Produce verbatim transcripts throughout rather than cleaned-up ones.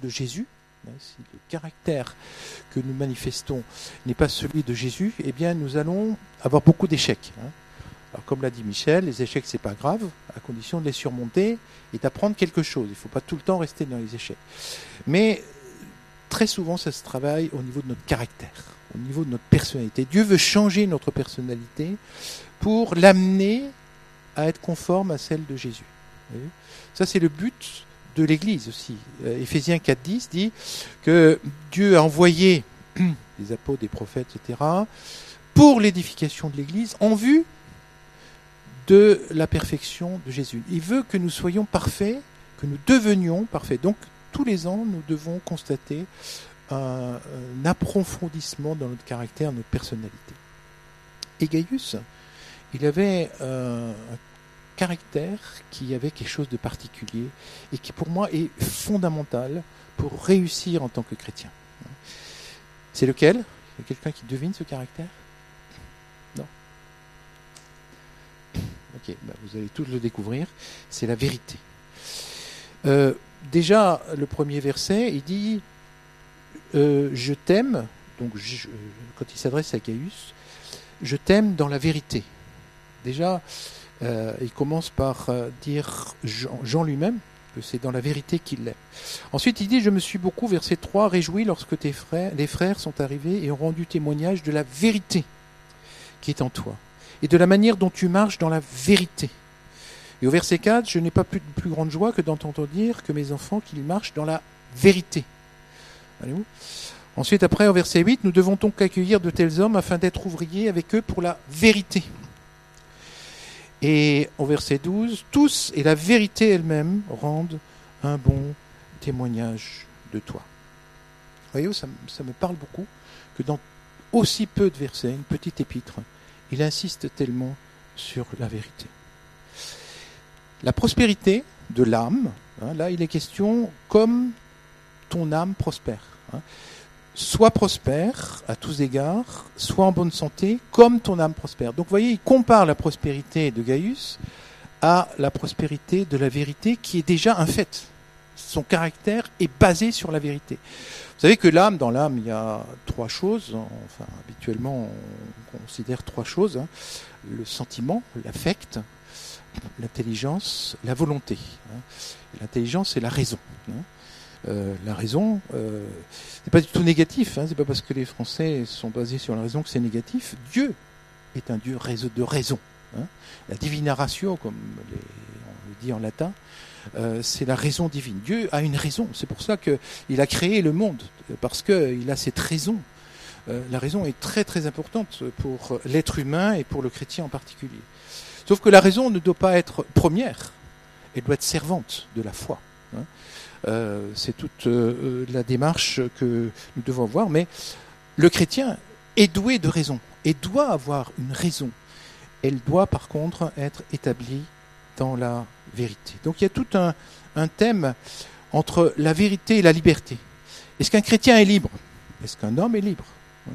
de Jésus, si le caractère que nous manifestons n'est pas celui de Jésus, eh bien nous allons avoir beaucoup d'échecs. Alors comme l'a dit Michel, les échecs c'est pas grave, à condition de les surmonter et d'apprendre quelque chose. Il ne faut pas tout le temps rester dans les échecs. Mais très souvent ça se travaille au niveau de notre caractère, au niveau de notre personnalité. Dieu veut changer notre personnalité pour l'amener à être conforme à celle de Jésus. Vous voyez ? Ça c'est le but de l'Église aussi. Euh, Éphésiens quatre dix dit que Dieu a envoyé des apôtres, des prophètes, et cetera, pour l'édification de l'Église en vue de la perfection de Jésus. Il veut que nous soyons parfaits, que nous devenions parfaits. Donc, tous les ans, nous devons constater un, un approfondissement dans notre caractère, notre personnalité. Et Gaius, il avait euh, un caractère qui avait quelque chose de particulier et qui pour moi est fondamental pour réussir en tant que chrétien. C'est lequel ? Il y a quelqu'un qui devine ce caractère ? Non ? Ok, ben vous allez tous le découvrir. C'est la vérité. Euh, déjà, le premier verset, il dit euh, « Je t'aime », donc je, quand il s'adresse à Gaius, « Je t'aime dans la vérité ». Déjà, Euh, il commence par euh, dire Jean, Jean lui-même que c'est dans la vérité qu'il l'aime. Ensuite, il dit, je me suis beaucoup, verset trois, réjoui lorsque tes frères, les frères sont arrivés et ont rendu témoignage de la vérité qui est en toi et de la manière dont tu marches dans la vérité. Et au verset quatre, je n'ai pas plus, plus grande joie que d'entendre dire que mes enfants qu'ils marchent dans la vérité. Allez-vous ? Ensuite, après, au verset huit, nous devons donc accueillir de tels hommes afin d'être ouvriers avec eux pour la vérité. Et au verset douze, tous et la vérité elle-même rendent un bon témoignage de toi. Vous voyez, ça, ça me parle beaucoup que dans aussi peu de versets, une petite épître, il insiste tellement sur la vérité. La prospérité de l'âme, hein, là il est question comme ton âme prospère. Hein. Sois prospère à tous égards, sois en bonne santé, comme ton âme prospère. Donc vous voyez, il compare la prospérité de Gaius à la prospérité de la vérité qui est déjà un fait. Son caractère est basé sur la vérité. Vous savez que l'âme, dans l'âme, il y a trois choses. Enfin, habituellement, on considère trois choses. Hein. Le sentiment, l'affect, l'intelligence, la volonté. Hein. L'intelligence, c'est la raison. Hein. Euh, la raison, euh, c'est pas du tout négatif, hein, c'est pas parce que les Français sont basés sur la raison que c'est négatif. Dieu est un Dieu de raison. Hein. La divina ratio, comme les, on le dit en latin, euh, c'est la raison divine. Dieu a une raison, c'est pour ça qu'il a créé le monde, parce qu'il a cette raison. Euh, la raison est très très importante pour l'être humain et pour le chrétien en particulier. Sauf que la raison ne doit pas être première, elle doit être servante de la foi. Hein. Euh, c'est toute euh, la démarche que nous devons avoir, mais le chrétien est doué de raison et doit avoir une raison. Elle doit par contre être établie dans la vérité. Donc il y a tout un, un thème entre la vérité et la liberté. Est-ce qu'un chrétien est libre ? Est-ce qu'un homme est libre ?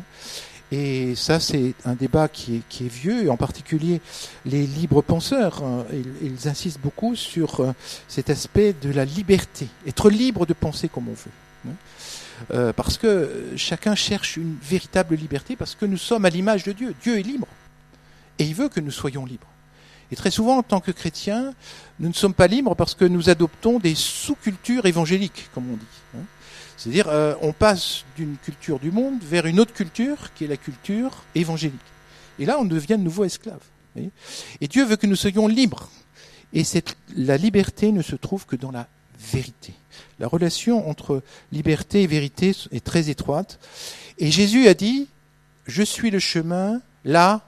Et ça, c'est un débat qui est, qui est vieux, et en particulier les libres penseurs, hein, ils, ils insistent beaucoup sur euh, cet aspect de la liberté, être libre de penser comme on veut. Hein. Euh, parce que chacun cherche une véritable liberté, parce que nous sommes à l'image de Dieu. Dieu est libre, et il veut que nous soyons libres. Et très souvent, en tant que chrétiens, nous ne sommes pas libres parce que nous adoptons des sous-cultures évangéliques, comme on dit. Hein. C'est-à-dire, euh, on passe d'une culture du monde vers une autre culture, qui est la culture évangélique. Et là, on devient de nouveau esclave. Vous voyez ? Et Dieu veut que nous soyons libres. Et cette, la liberté ne se trouve que dans la vérité. La relation entre liberté et vérité est très étroite. Et Jésus a dit, je suis le chemin, la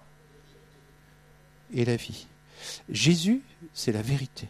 et la vie. Jésus, c'est la vérité.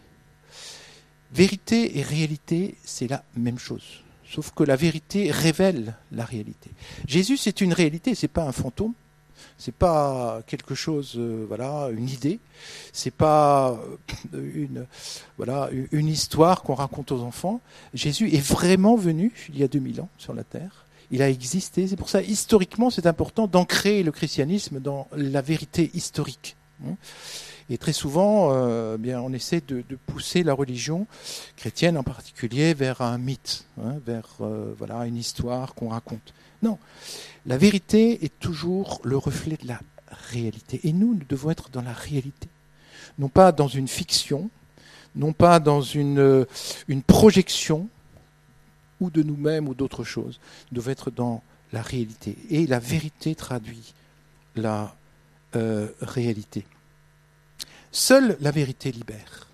Vérité et réalité, c'est la même chose. Sauf que la vérité révèle la réalité. Jésus, c'est une réalité, c'est pas un fantôme, c'est pas quelque chose, euh, voilà, une idée, c'est pas une, voilà, une histoire qu'on raconte aux enfants. Jésus est vraiment venu il y a deux mille ans sur la terre. Il a existé. C'est pour ça, historiquement, c'est important d'ancrer le christianisme dans la vérité historique. Et très souvent, euh, bien, on essaie de, de pousser la religion chrétienne en particulier vers un mythe, hein, vers euh, voilà, une histoire qu'on raconte. Non, la vérité est toujours le reflet de la réalité. Et nous, nous devons être dans la réalité. Non pas dans une fiction, non pas dans une, une projection, ou de nous-mêmes ou d'autres choses. Nous devons être dans la réalité. Et la vérité traduit la euh, réalité. Seule la vérité libère.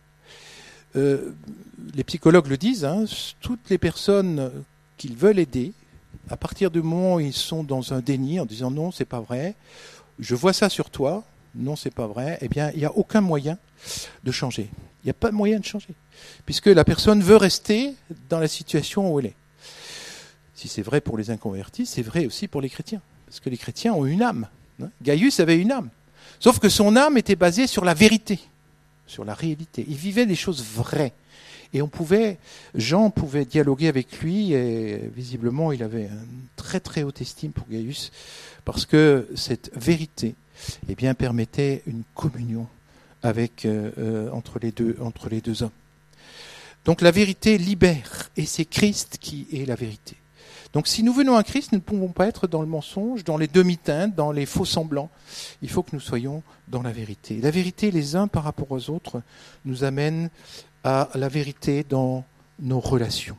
Euh, les psychologues le disent, hein, toutes les personnes qu'ils veulent aider, à partir du moment où ils sont dans un déni, en disant non, c'est pas vrai, je vois ça sur toi, non, c'est pas vrai, eh bien, il n'y a aucun moyen de changer. Il n'y a pas de moyen de changer, puisque la personne veut rester dans la situation où elle est. Si c'est vrai pour les inconvertis, c'est vrai aussi pour les chrétiens, parce que les chrétiens ont une âme. Hein. Gaius avait une âme. Sauf que son âme était basée sur la vérité, sur la réalité. Il vivait des choses vraies. Et on pouvait, Jean pouvait dialoguer avec lui, et visiblement il avait une très très haute estime pour Gaius, parce que cette vérité eh bien, permettait une communion avec, euh, entre, les deux, entre les deux hommes. Donc la vérité libère, et c'est Christ qui est la vérité. Donc si nous venons à Christ, nous ne pouvons pas être dans le mensonge, dans les demi-teintes, dans les faux semblants. Il faut que nous soyons dans la vérité. La vérité, les uns par rapport aux autres, nous amène à la vérité dans nos relations.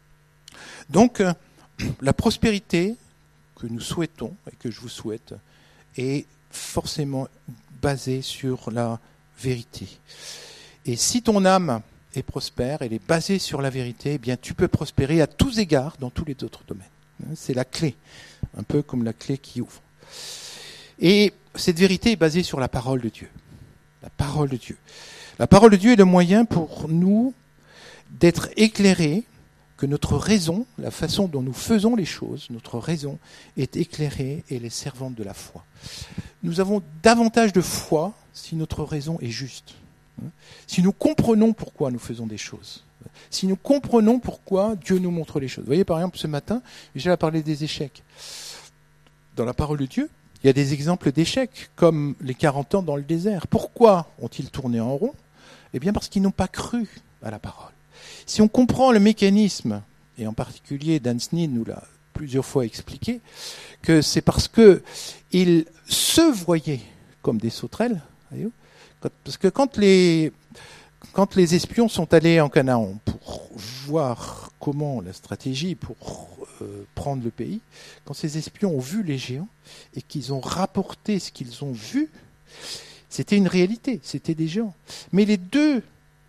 Donc la prospérité que nous souhaitons, et que je vous souhaite, est forcément basée sur la vérité. Et si ton âme est prospère, elle est basée sur la vérité, eh bien tu peux prospérer à tous égards dans tous les autres domaines. C'est la clé, un peu comme la clé qui ouvre. Et cette vérité est basée sur la parole de Dieu. La parole de Dieu. La parole de Dieu est le moyen pour nous d'être éclairés, que notre raison, la façon dont nous faisons les choses, notre raison est éclairée et elle est servante de la foi. Nous avons davantage de foi si notre raison est juste. Si nous comprenons pourquoi nous faisons des choses, si nous comprenons pourquoi Dieu nous montre les choses. Vous voyez, par exemple, ce matin, j'ai parlé des échecs. Dans la parole de Dieu, il y a des exemples d'échecs, comme les quarante ans dans le désert. Pourquoi ont-ils tourné en rond ? Eh bien, parce qu'ils n'ont pas cru à la parole. Si on comprend le mécanisme, et en particulier Dan Snee nous l'a plusieurs fois expliqué, que c'est parce qu'ils se voyaient comme des sauterelles, voyez-vous. Parce que quand les, quand les espions sont allés en Canaan pour voir comment la stratégie pour euh, prendre le pays, quand ces espions ont vu les géants et qu'ils ont rapporté ce qu'ils ont vu, c'était une réalité, c'était des géants. Mais les deux,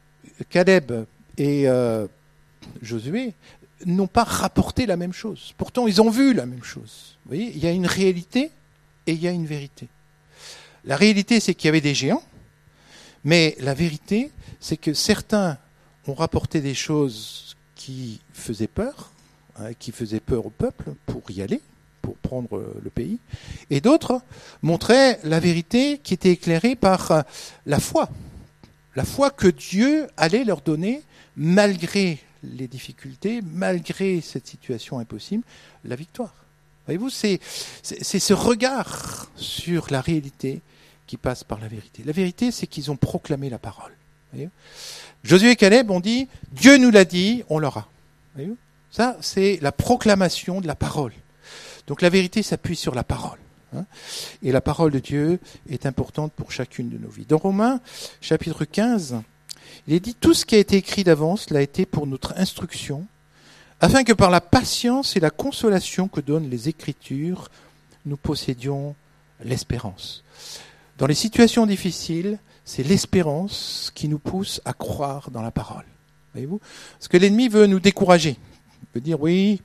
Caleb et euh, Josué, n'ont pas rapporté la même chose. Pourtant, ils ont vu la même chose. Vous voyez, il y a une réalité et il y a une vérité. La réalité, c'est qu'il y avait des géants. Mais la vérité, c'est que certains ont rapporté des choses qui faisaient peur, hein, qui faisaient peur au peuple pour y aller, pour prendre le pays, et d'autres montraient la vérité qui était éclairée par la foi. La foi que Dieu allait leur donner, malgré les difficultés, malgré cette situation impossible, la victoire. Voyez-vous, c'est, c'est, c'est ce regard sur la réalité qui passe par la vérité. La vérité, c'est qu'ils ont proclamé la parole. Voyez-vous ? Josué et Caleb ont dit, Dieu nous l'a dit, on l'aura. Voyez-vous ? Ça, c'est la proclamation de la parole. Donc la vérité s'appuie sur la parole. Hein ? Et la parole de Dieu est importante pour chacune de nos vies. Dans Romains, chapitre quinze, il est dit, tout ce qui a été écrit d'avance l'a été pour notre instruction, afin que par la patience et la consolation que donnent les Écritures, nous possédions l'espérance. Dans les situations difficiles, c'est l'espérance qui nous pousse à croire dans la parole. Voyez-vous ? Parce que l'ennemi veut nous décourager. Il veut dire, oui,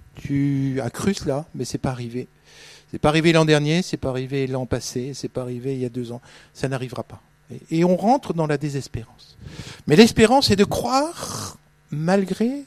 tu as cru cela, mais c'est pas arrivé. C'est pas arrivé l'an dernier, c'est pas arrivé l'an passé, c'est pas arrivé il y a deux ans. Ça n'arrivera pas. Et on rentre dans la désespérance. Mais l'espérance est de croire malgré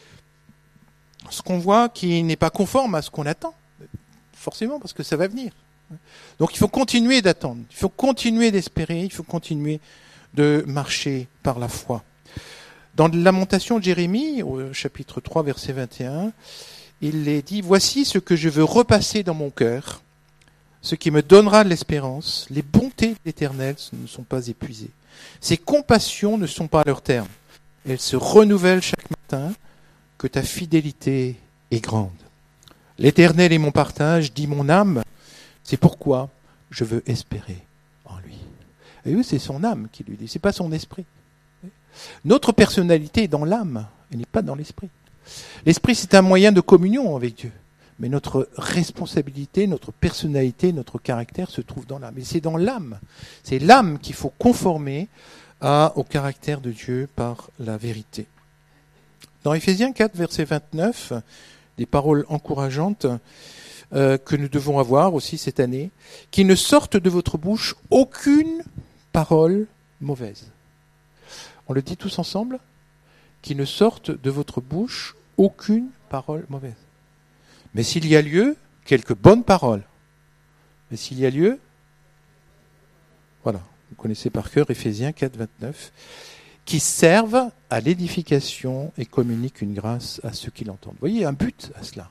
ce qu'on voit qui n'est pas conforme à ce qu'on attend. Forcément, parce que ça va venir. Donc il faut continuer d'attendre, il faut continuer d'espérer, il faut continuer de marcher par la foi. Dans la Lamentation de Jérémie, au chapitre trois, verset vingt et un, il est dit « Voici ce que je veux repasser dans mon cœur, ce qui me donnera de l'espérance. Les bontés de l'Éternel ne sont pas épuisées. Ses compassions ne sont pas à leur terme. Elles se renouvellent chaque matin, que ta fidélité est grande. L'Éternel est mon partage, dit mon âme, c'est pourquoi je veux espérer en lui. Et oui, c'est son âme qui lui dit, c'est pas son esprit. Notre personnalité est dans l'âme, elle n'est pas dans l'esprit. L'esprit, c'est un moyen de communion avec Dieu. Mais notre responsabilité, notre personnalité, notre caractère se trouve dans l'âme. Et c'est dans l'âme. C'est l'âme qu'il faut conformer à, au caractère de Dieu par la vérité. Dans Éphésiens quatre, verset vingt-neuf, des paroles encourageantes euh, que nous devons avoir aussi cette année, « Qu'il ne sorte de votre bouche aucune parole mauvaise. » On le dit tous ensemble ? « Qu'il ne sorte de votre bouche aucune parole mauvaise. » Mais s'il y a lieu, quelques bonnes paroles. Mais s'il y a lieu, voilà, vous connaissez par cœur Éphésiens quatre, vingt-neuf, qui servent à l'édification et communiquent une grâce à ceux qui l'entendent. Vous voyez, un but à cela.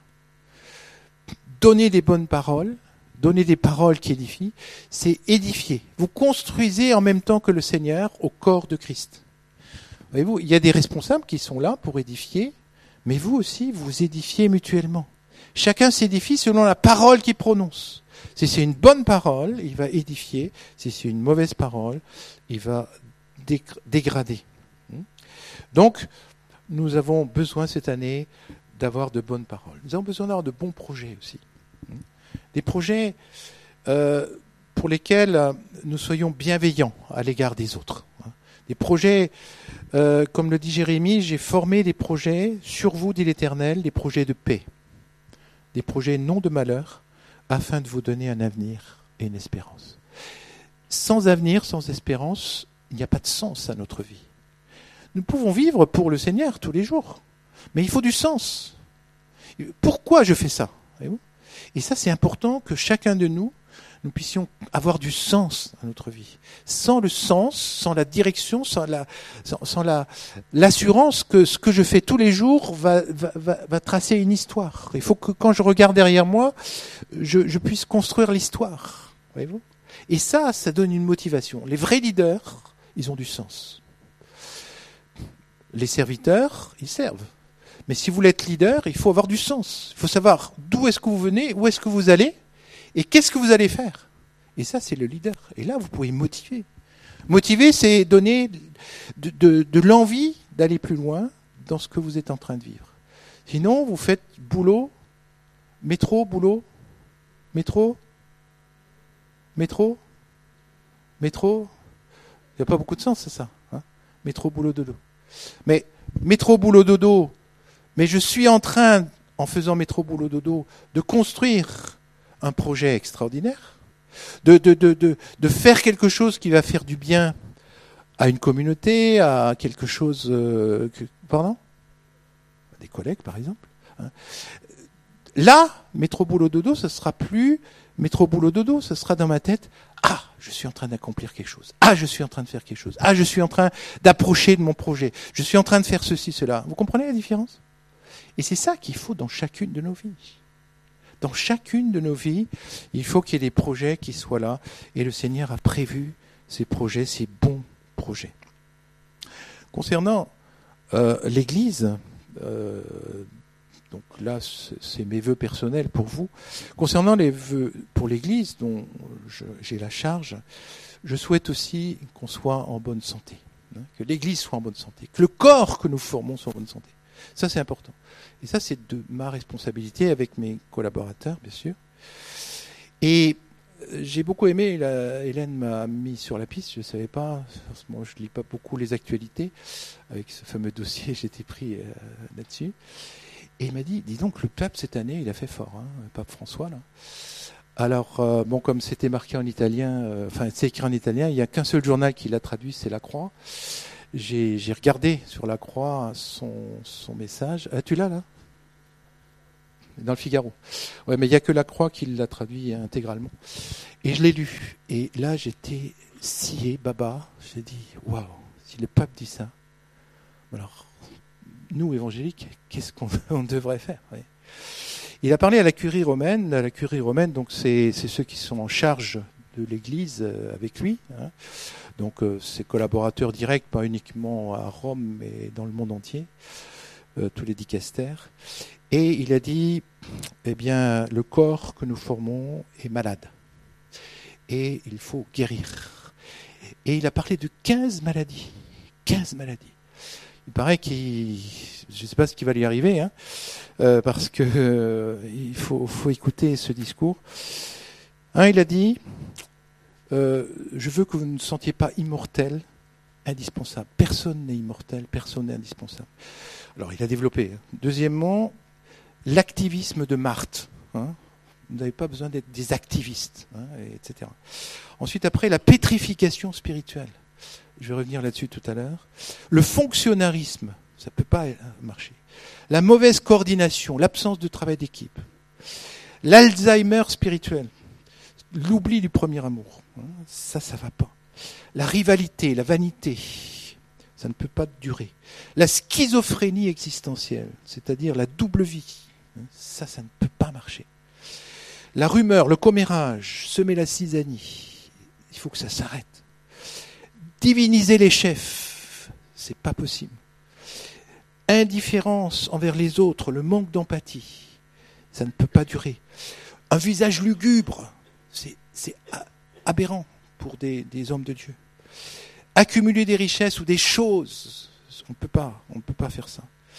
Donner des bonnes paroles, donner des paroles qui édifient, c'est édifier. Vous construisez en même temps que le Seigneur au corps de Christ. Voyez-vous, il y a des responsables qui sont là pour édifier, mais vous aussi, vous édifiez mutuellement. Chacun s'édifie selon la parole qu'il prononce. Si c'est une bonne parole, il va édifier. Si c'est une mauvaise parole, il va dégrader. Donc, nous avons besoin cette année d'avoir de bonnes paroles. Nous avons besoin d'avoir de bons projets aussi. Des projets euh, pour lesquels nous soyons bienveillants à l'égard des autres. Des projets, euh, comme le dit Jérémie, j'ai formé des projets sur vous, dit l'Éternel, des projets de paix. Des projets non de malheur, afin de vous donner un avenir et une espérance. Sans avenir, sans espérance, il n'y a pas de sens à notre vie. Nous pouvons vivre pour le Seigneur tous les jours, mais il faut du sens. Pourquoi je fais ça ? Et ça, c'est important que chacun de nous, nous puissions avoir du sens à notre vie. Sans le sens, sans la direction, sans la, sans, sans la, l'assurance que ce que je fais tous les jours va, va, va, va tracer une histoire. Il faut que quand je regarde derrière moi, je, je puisse construire l'histoire. Voyez-vous ? Et ça, ça donne une motivation. Les vrais leaders, ils ont du sens. Les serviteurs, ils servent. Mais si vous voulez être leader, il faut avoir du sens. Il faut savoir d'où est-ce que vous venez, où est-ce que vous allez, et qu'est-ce que vous allez faire. Et ça, c'est le leader. Et là, vous pouvez motiver. Motiver, c'est donner de, de, de l'envie d'aller plus loin dans ce que vous êtes en train de vivre. Sinon, vous faites boulot, métro, boulot, métro, métro, métro. Il n'y a pas beaucoup de sens, c'est ça. Hein, métro, boulot, dodo. Mais métro, boulot, dodo, mais je suis en train, en faisant métro, boulot, dodo, de construire un projet extraordinaire, de, de, de, de, de faire quelque chose qui va faire du bien à une communauté, à quelque chose... Euh, que, pardon ? Des collègues, par exemple. Hein. Là, métro, boulot, dodo, ce sera plus métro, boulot, dodo, ce sera dans ma tête, ah, je suis en train d'accomplir quelque chose. Ah, je suis en train de faire quelque chose. Ah, je suis en train d'approcher de mon projet. Je suis en train de faire ceci, cela. Vous comprenez la différence ? Et c'est ça qu'il faut dans chacune de nos vies. Dans chacune de nos vies, il faut qu'il y ait des projets qui soient là. Et le Seigneur a prévu ces projets, ces bons projets. Concernant euh, l'Église, euh, donc là, c'est mes vœux personnels pour vous. Concernant les vœux pour l'Église, dont je, j'ai la charge, je souhaite aussi qu'on soit en bonne santé. Hein, que l'Église soit en bonne santé. Que le corps que nous formons soit en bonne santé. Ça, c'est important. Et ça, c'est de ma responsabilité avec mes collaborateurs, bien sûr. Et j'ai beaucoup aimé, la, Hélène m'a mis sur la piste, je ne savais pas, moi je ne lis pas beaucoup les actualités, avec ce fameux dossier, j'étais pris euh, là-dessus. Et il m'a dit, dis donc, le pape cette année, il a fait fort, hein, le pape François, là. Alors, euh, bon, comme c'était marqué en italien, euh, enfin, c'est écrit en italien, il n'y a qu'un seul journal qui l'a traduit, c'est La Croix. J'ai, j'ai regardé sur La Croix son, son message. Ah, tu l'as là ? Dans le Figaro. Ouais, mais il n'y a que La Croix qui l'a traduit intégralement. Et je l'ai lu. Et là, j'étais scié, baba. J'ai dit, waouh, si le pape dit ça, alors, nous, évangéliques, qu'est-ce qu'on on devrait faire ? Ouais. Il a parlé à la curie romaine. La curie romaine, donc c'est, c'est ceux qui sont en charge de l'Église euh, avec lui. Hein. Donc euh, ses collaborateurs directs, pas uniquement à Rome, mais dans le monde entier, euh, tous les dicastères. Et il a dit, eh bien, le corps que nous formons est malade. Et il faut guérir. Et il a parlé de quinze maladies. quinze maladies. Il paraît qu'il... Je ne sais pas ce qui va lui arriver, hein, euh, parce que euh, il faut, faut écouter ce discours. Un, il a dit, euh, je veux que vous ne sentiez pas immortel, indispensable. Personne n'est immortel, personne n'est indispensable. Alors, il a développé. Deuxièmement, l'activisme de Marthe. Hein. Vous n'avez pas besoin d'être des activistes, hein, et cetera. Ensuite, après, la pétrification spirituelle. Je vais revenir là-dessus tout à l'heure. Le fonctionnarisme, ça ne peut pas marcher. La mauvaise coordination, l'absence de travail d'équipe. L'Alzheimer spirituel, l'oubli du premier amour. Ça, ça ne va pas. La rivalité, la vanité, ça ne peut pas durer. La schizophrénie existentielle, c'est-à-dire la double vie, ça, ça ne peut pas marcher. La rumeur, le commérage, semer la cisanie, il faut que ça s'arrête. Diviniser les chefs, c'est pas possible. Indifférence envers les autres, le manque d'empathie, ça ne peut pas durer. Un visage lugubre, c'est, c'est aberrant pour des, des hommes de Dieu. Accumuler des richesses ou des choses, on ne peut pas, on ne peut pas faire ça.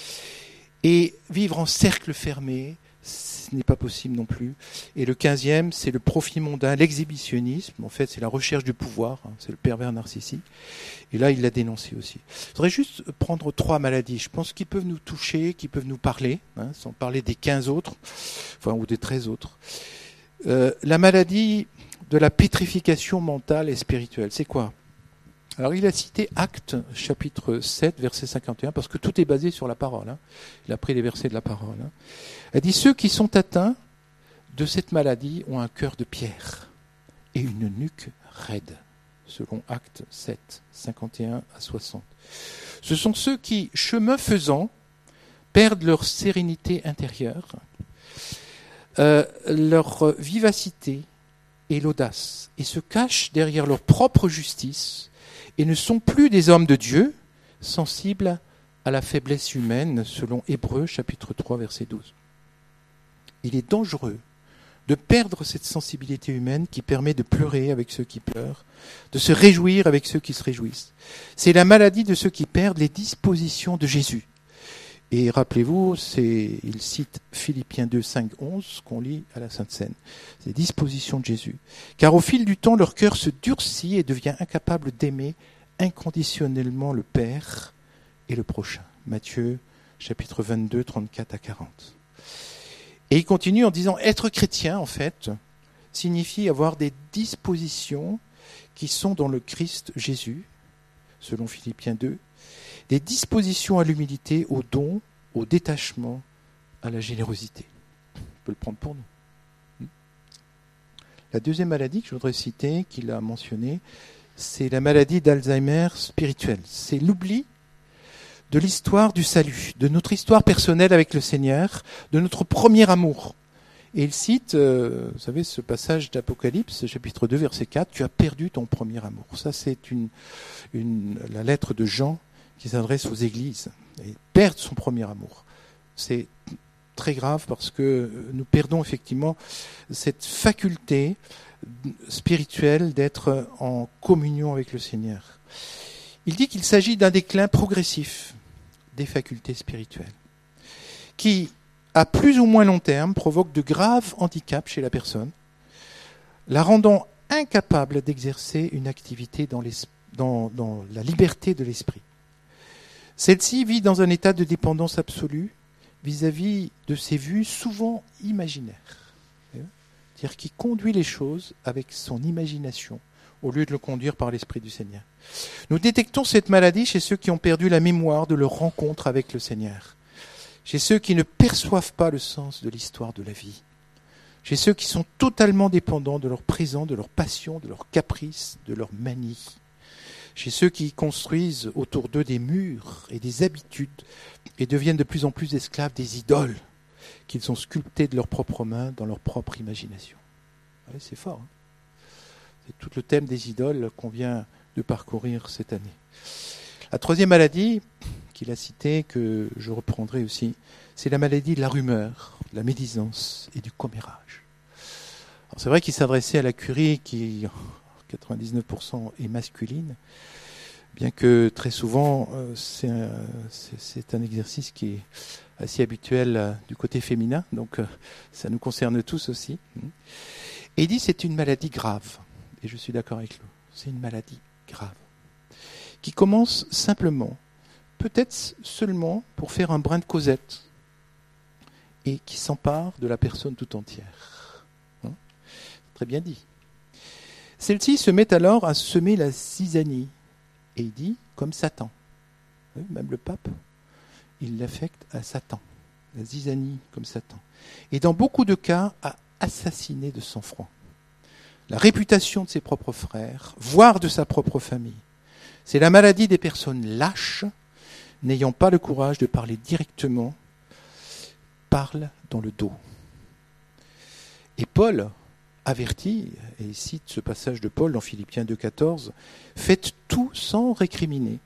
Et vivre en cercle fermé, ce n'est pas possible non plus. Et le quinzième, c'est le profit mondain, l'exhibitionnisme. En fait, c'est la recherche du pouvoir, hein, c'est le pervers narcissique. Et là, il l'a dénoncé aussi. Je voudrais juste prendre trois maladies, je pense, qui peuvent nous toucher, qui peuvent nous parler, hein, sans parler des quinze autres, enfin, ou des treize autres. Euh, la maladie de la pétrification mentale et spirituelle, c'est quoi ? Alors, il a cité Actes, chapitre sept, verset cinquante et un, parce que tout est basé sur la parole. Hein. Il a pris les versets de la parole. Hein. Il dit, ceux qui sont atteints de cette maladie ont un cœur de pierre et une nuque raide, selon Actes sept, cinquante et un à soixante. Ce sont ceux qui, chemin faisant, perdent leur sérénité intérieure, euh, leur vivacité et l'audace, et se cachent derrière leur propre justice, et ne sont plus des hommes de Dieu, sensibles à la faiblesse humaine, selon Hébreux, chapitre trois, verset douze. Il est dangereux de perdre cette sensibilité humaine qui permet de pleurer avec ceux qui pleurent, de se réjouir avec ceux qui se réjouissent. C'est la maladie de ceux qui perdent les dispositions de Jésus. Et rappelez-vous, c'est, il cite Philippiens deux, cinq, onze, qu'on lit à la Sainte Seine. C'est les dispositions de Jésus. Car au fil du temps, leur cœur se durcit et devient incapable d'aimer inconditionnellement le Père et le prochain. Matthieu, chapitre vingt-deux, trente-quatre à quarante. Et il continue en disant, être chrétien, en fait, signifie avoir des dispositions qui sont dans le Christ Jésus, selon Philippiens deux, des dispositions à l'humilité, au don, au détachement, à la générosité. On peut le prendre pour nous. La deuxième maladie que je voudrais citer, qu'il a mentionnée, c'est la maladie d'Alzheimer spirituelle. C'est l'oubli de l'histoire du salut, de notre histoire personnelle avec le Seigneur, de notre premier amour. Et il cite, euh, vous savez, ce passage d'Apocalypse, chapitre deux, verset quatre, « Tu as perdu ton premier amour ». Ça, c'est une, une, la lettre de Jean qui s'adresse aux églises. Et perdre son premier amour, c'est très grave parce que nous perdons effectivement cette faculté spirituelle d'être en communion avec le Seigneur. Il dit qu'il s'agit d'un déclin progressif des facultés spirituelles qui, à plus ou moins long terme, provoque de graves handicaps chez la personne, la rendant incapable d'exercer une activité dans, dans, dans la liberté de l'esprit. Celle-ci vit dans un état de dépendance absolue vis-à-vis de ses vues souvent imaginaires. C'est-à-dire qui conduit les choses avec son imagination au lieu de le conduire par l'Esprit du Seigneur. Nous détectons cette maladie chez ceux qui ont perdu la mémoire de leur rencontre avec le Seigneur, chez ceux qui ne perçoivent pas le sens de l'histoire de la vie, chez ceux qui sont totalement dépendants de leur présent, de leur passion, de leurs caprices, de leur manie, chez ceux qui construisent autour d'eux des murs et des habitudes et deviennent de plus en plus esclaves des idoles, qu'ils ont sculptées de leurs propres mains, dans leur propre imagination. Ouais, c'est fort. Hein, c'est tout le thème des idoles qu'on vient de parcourir cette année. La troisième maladie qu'il a citée, que je reprendrai aussi, c'est la maladie de la rumeur, de la médisance et du commérage. Alors, c'est vrai qu'il s'adressait à la curie qui, quatre-vingt-dix-neuf pour cent, est masculine, bien que très souvent, euh, c'est, un, c'est, c'est un exercice qui est assez habituel euh, du côté féminin, donc euh, ça nous concerne tous aussi. Et il dit c'est une maladie grave, et je suis d'accord avec lui, c'est une maladie grave, qui commence simplement, peut-être seulement pour faire un brin de causette, et qui s'empare de la personne tout entière. Hein, très bien dit. Celle-ci se met alors à semer la zizanie, et il dit, comme Satan. Oui, même le pape, il l'affecte à Satan. La zizanie, comme Satan. Et dans beaucoup de cas, à assassiner de sang-froid la réputation de ses propres frères, voire de sa propre famille. C'est la maladie des personnes lâches, n'ayant pas le courage de parler directement, parlent dans le dos. Et Paul avertit, et il cite ce passage de Paul dans Philippiens deux quatorze, « Faites tout sans récriminer,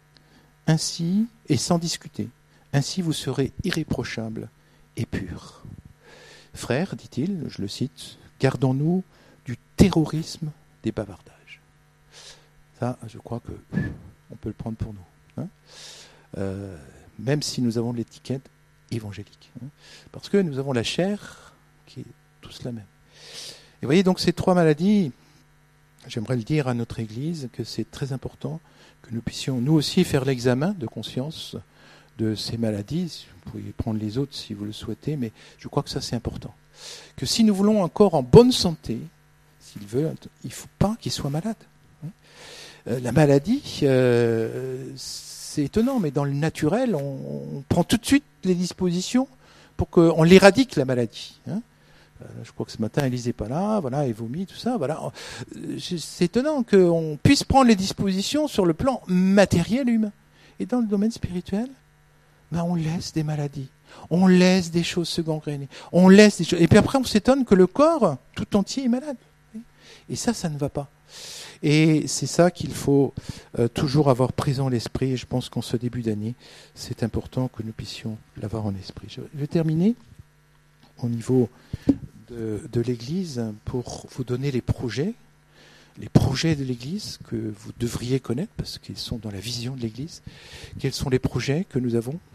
ainsi et sans discuter, ainsi vous serez irréprochables et purs. » Frères, dit-il, je le cite, « gardons-nous du terrorisme des bavardages. » Ça, je crois que on peut le prendre pour nous. Hein, euh, même si nous avons l'étiquette évangélique. Hein, parce que nous avons la chair qui est tous la même. Et vous voyez donc ces trois maladies, j'aimerais le dire à notre Église, que c'est très important que nous puissions nous aussi faire l'examen de conscience de ces maladies. Vous pouvez prendre les autres si vous le souhaitez, mais je crois que ça c'est important. Que si nous voulons un corps en bonne santé, s'il veut, il ne faut pas qu'il soit malade. Euh, la maladie, euh, c'est étonnant, mais dans le naturel, on, on prend tout de suite les dispositions pour qu'on l'éradique, la maladie. Hein. Euh, je crois que ce matin, Élise n'est pas là, voilà, elle vomit, tout ça. Voilà. Euh, c'est étonnant qu'on puisse prendre les dispositions sur le plan matériel humain. Et dans le domaine spirituel, ben, on laisse des maladies. On laisse des choses se gangréner. On laisse des choses. Et puis après, on s'étonne que le corps tout entier est malade. Et ça, ça ne va pas. Et c'est ça qu'il faut euh, toujours avoir présent à l'esprit. Et je pense qu'en ce début d'année, c'est important que nous puissions l'avoir en esprit. Je vais terminer au niveau de, de l'Église pour vous donner les projets, les projets de l'Église que vous devriez connaître parce qu'ils sont dans la vision de l'Église. Quels sont les projets que nous avons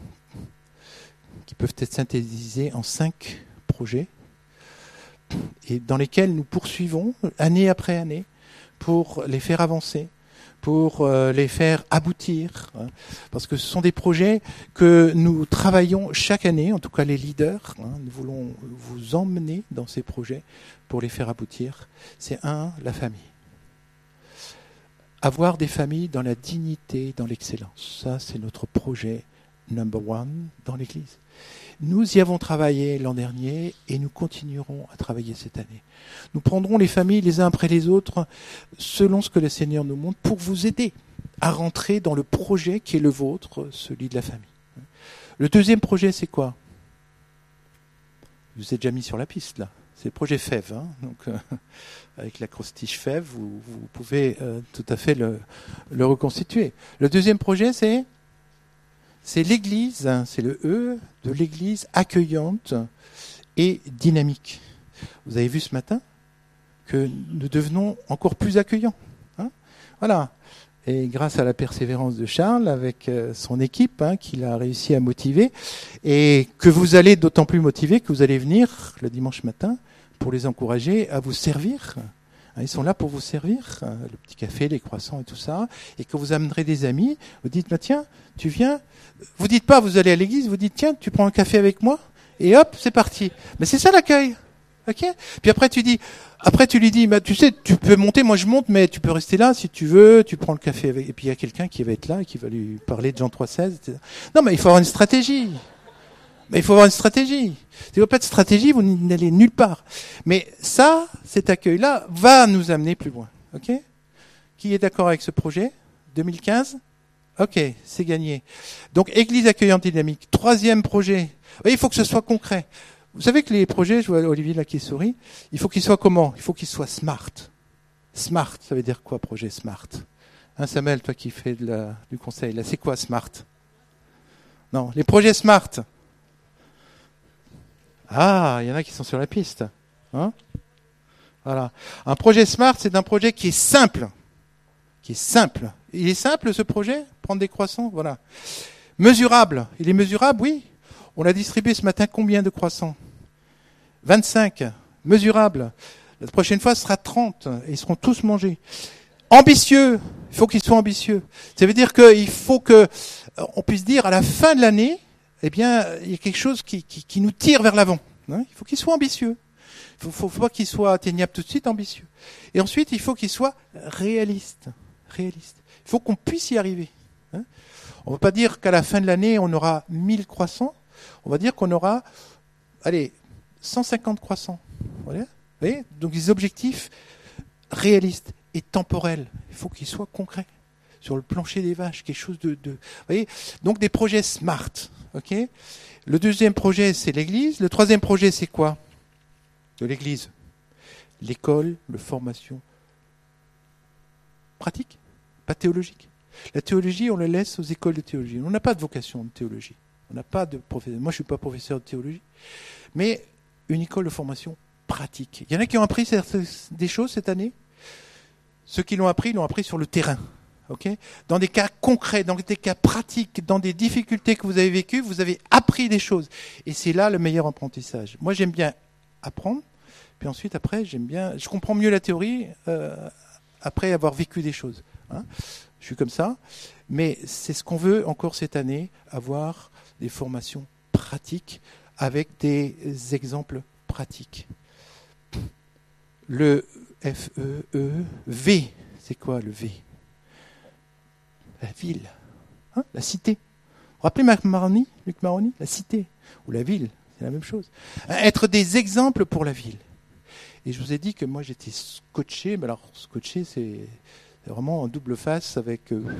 qui peuvent être synthétisés en cinq projets et dans lesquels nous poursuivons année après année pour les faire avancer, pour euh, les faire aboutir, hein, parce que ce sont des projets que nous travaillons chaque année, en tout cas les leaders, hein, nous voulons vous emmener dans ces projets pour les faire aboutir. C'est un, la famille. Avoir des familles dans la dignité, dans l'excellence. Ça, c'est notre projet number one dans l'Église. Nous y avons travaillé l'an dernier et nous continuerons à travailler cette année. Nous prendrons les familles les uns après les autres selon ce que le Seigneur nous montre pour vous aider à rentrer dans le projet qui est le vôtre, celui de la famille. Le deuxième projet, c'est quoi? Vous êtes déjà mis sur la piste là. C'est le projet F E V. Hein, donc, euh, avec l'acrostiche F E V, vous, vous pouvez euh, tout à fait le, le reconstituer. Le deuxième projet, c'est C'est l'Église, hein, c'est le E de l'Église accueillante et dynamique. Vous avez vu ce matin que nous devenons encore plus accueillants. Hein, voilà. Et grâce à la persévérance de Charles, avec euh, son équipe, hein, qu'il a réussi à motiver, et que vous allez d'autant plus motiver que vous allez venir le dimanche matin pour les encourager à vous servir. Ils sont là pour vous servir, le petit café, les croissants et tout ça, et que vous amènerez des amis, vous dites, bah, tiens, tu viens, vous dites pas, vous allez à l'église, vous dites, tiens, tu prends un café avec moi, et hop, c'est parti. Mais c'est ça l'accueil, ok? Puis après tu dis, après tu lui dis, bah, tu sais, tu peux monter, moi je monte, mais tu peux rester là si tu veux, tu prends le café avec, et puis il y a quelqu'un qui va être là et qui va lui parler de Jean trois seize, et cetera. Non, mais il faut avoir une stratégie. Mais il faut avoir une stratégie. Si vous n'avez pas de stratégie, vous n'allez nulle part. Mais ça, cet accueil-là, va nous amener plus loin. Ok ? Qui est d'accord avec ce projet ? deux mille quinze ? Ok, c'est gagné. Donc, église accueillante dynamique. Troisième projet. Oui, il faut que ce soit concret. Vous savez que les projets, je vois Olivier là qui sourit, il faut qu'ils soient comment? Il faut qu'ils soient smart. Smart, ça veut dire quoi, projet smart? Hein, Samuel, toi qui fais de la, du conseil, là, c'est quoi smart? Non, les projets smart. Ah, il y en a qui sont sur la piste. Hein? Voilà. Un projet smart, c'est un projet qui est simple. Qui est simple. Il est simple, ce projet? Prendre des croissants? Voilà. Mesurable. Il est mesurable, oui. On a distribué ce matin combien de croissants? vingt-cinq. Mesurable. La prochaine fois, ce sera trente. Et ils seront tous mangés. Ambitieux. Il faut qu'ils soient ambitieux. Ça veut dire qu'il faut que on puisse dire à la fin de l'année, eh bien, il y a quelque chose qui, qui, qui nous tire vers l'avant. Hein, il faut qu'ils soient ambitieux. Il ne faut, faut pas qu'ils soient atteignables tout de suite, ambitieux. Et ensuite, il faut qu'ils soient réalistes. Réalistes. Il faut qu'on puisse y arriver. Hein. On ne va pas dire qu'à la fin de l'année, on aura mille croissants. On va dire qu'on aura, allez, cent cinquante croissants. Voilà. Vous voyez? Donc des objectifs réalistes et temporels. Il faut qu'ils soient concrets. Sur le plancher des vaches, quelque chose de... de... Vous voyez? Donc des projets smart. Okay, le deuxième projet, c'est l'église. Le troisième projet, c'est quoi? De l'église. L'école de formation pratique, pas théologique. La théologie, on la laisse aux écoles de théologie. On n'a pas de vocation de théologie. On n'a pas de professeur. Moi, je ne suis pas professeur de théologie. Mais une école de formation pratique. Il y en a qui ont appris des choses cette année. Ceux qui l'ont appris, l'ont appris sur le terrain. Okay, dans des cas concrets, dans des cas pratiques, dans des difficultés que vous avez vécues, vous avez appris des choses. Et c'est là le meilleur apprentissage. Moi, j'aime bien apprendre. Puis ensuite, après, j'aime bien... Je comprends mieux la théorie euh, après avoir vécu des choses. Hein. Je suis comme ça. Mais c'est ce qu'on veut encore cette année, avoir des formations pratiques avec des exemples pratiques. Le F E E V, c'est quoi le V? La ville, hein, la cité. Vous vous rappelez Marc Maroni, Luc Maroni? La cité, ou la ville, c'est la même chose. Être des exemples pour la ville. Et je vous ai dit que moi j'étais scotché, mais alors scotché c'est vraiment en double face avec, euh,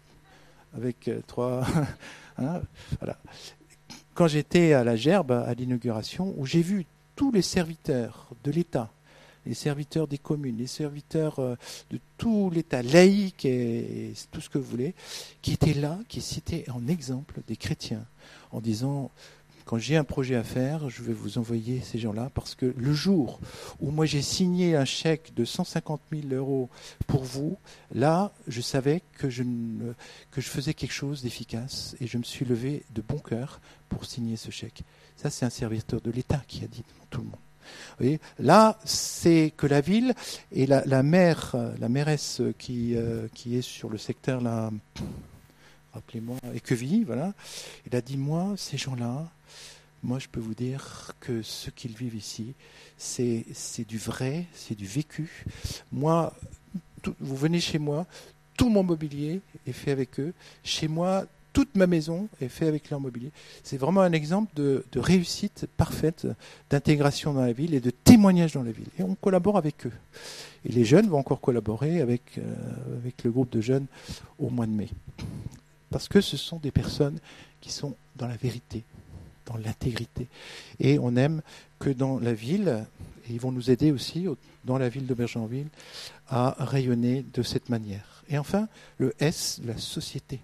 avec euh, trois... hein, voilà. Quand j'étais à la Gerbe, à l'inauguration, où j'ai vu tous les serviteurs de l'État, les serviteurs des communes, les serviteurs de tout l'État laïque et, et tout ce que vous voulez, qui étaient là, qui citaient en exemple des chrétiens, en disant, quand j'ai un projet à faire, je vais vous envoyer ces gens-là, parce que le jour où moi j'ai signé un chèque de cent cinquante mille euros pour vous, là, je savais que je, ne, que je faisais quelque chose d'efficace, et je me suis levé de bon cœur pour signer ce chèque. Ça, c'est un serviteur de l'État qui a dit devant tout le monde. Vous voyez, là, c'est que la ville et la, la maire, la mairesse qui, euh, qui est sur le secteur, là, rappelez-moi, Équevilly, voilà, elle a dit, moi, ces gens-là, moi, je peux vous dire que ce qu'ils vivent ici, c'est, c'est du vrai, c'est du vécu. Moi, tout, vous venez chez moi, tout mon mobilier est fait avec eux. Chez moi, toute ma maison est faite avec leur mobilier. C'est vraiment un exemple de, de réussite parfaite, d'intégration dans la ville et de témoignage dans la ville. Et on collabore avec eux. Et les jeunes vont encore collaborer avec, euh, avec le groupe de jeunes au mois de mai. Parce que ce sont des personnes qui sont dans la vérité, dans l'intégrité. Et on aime que dans la ville, et ils vont nous aider aussi, dans la ville de Bergenville, à rayonner de cette manière. Et enfin, le S, la société.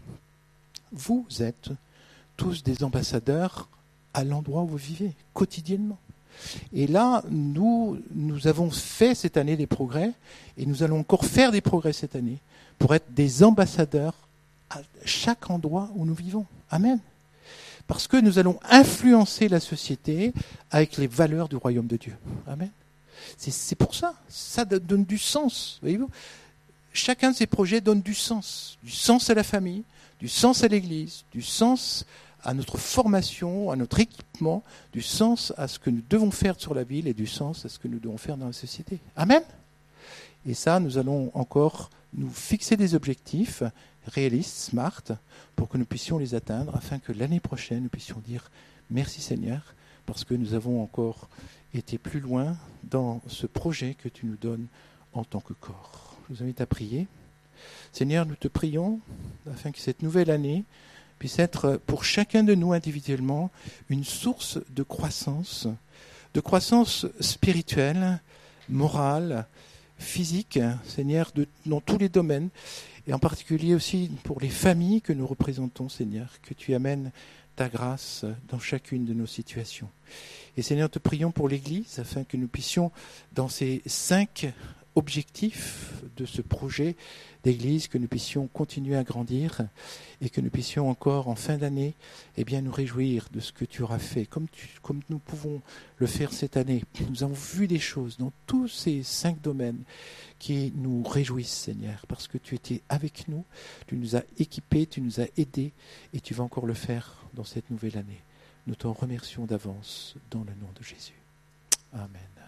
Vous êtes tous des ambassadeurs à l'endroit où vous vivez, quotidiennement. Et là, nous, nous avons fait cette année des progrès, et nous allons encore faire des progrès cette année, pour être des ambassadeurs à chaque endroit où nous vivons. Amen. Parce que nous allons influencer la société avec les valeurs du royaume de Dieu. Amen. C'est, c'est pour ça. Ça donne du sens. Voyez-vous ? Chacun de ces projets donne du sens. Du sens à la famille, du sens à l'Église, du sens à notre formation, à notre équipement, du sens à ce que nous devons faire sur la ville et du sens à ce que nous devons faire dans la société. Amen. Et ça, nous allons encore nous fixer des objectifs réalistes, smart, pour que nous puissions les atteindre, afin que l'année prochaine, nous puissions dire merci Seigneur, parce que nous avons encore été plus loin dans ce projet que tu nous donnes en tant que corps. Je vous invite à prier. Seigneur, nous te prions afin que cette nouvelle année puisse être pour chacun de nous individuellement une source de croissance, de croissance spirituelle, morale, physique, Seigneur, de, dans tous les domaines, et en particulier aussi pour les familles que nous représentons, Seigneur, que tu amènes ta grâce dans chacune de nos situations. Et Seigneur, te prions pour l'Église, afin que nous puissions, dans ces cinq objectifs de ce projet d'Église, que nous puissions continuer à grandir et que nous puissions encore, en fin d'année, eh bien, nous réjouir de ce que tu auras fait, comme, tu, comme nous pouvons le faire cette année. Nous avons vu des choses dans tous ces cinq domaines qui nous réjouissent, Seigneur, parce que tu étais avec nous, tu nous as équipés, tu nous as aidés, et tu vas encore le faire dans cette nouvelle année. Nous t'en remercions d'avance dans le nom de Jésus. Amen.